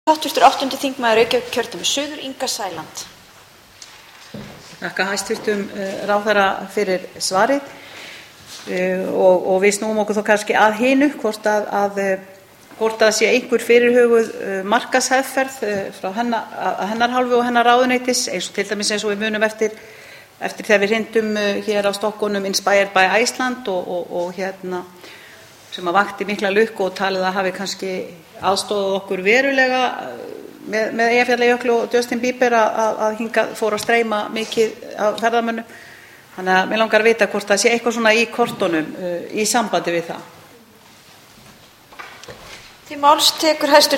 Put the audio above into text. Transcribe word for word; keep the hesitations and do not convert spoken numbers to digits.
Háttvirtur áttundi þingmaður Reykjavíkurkjördæmis suður, Inga Sæland. Þakka hæstvirtum ráðherra fyrir svarið og, og við snúum okkur þó kannski að hinu, hvort að, að hvort að sé einhver fyrirhuguð markaðsherferð frá hennar, hennar hálfu og hennar ráðuneytis, eins og til dæmis eins og við munum eftir, eftir þegar við hrindum hér á stokkunum Inspired by Iceland og, og, og hérna sem að vakti mikla lukku og talið að hafi kannski aðstoðað okkur verulega með, með Eyjafjallajökli og Justin Bieber að, að, að hingað fór að streyma mikið af ferðamönnum. Þannig að mig langar að vita hvort það sé eitthvað svona í kortunum uh, í sambandi við það. Til máls tekur hæstv.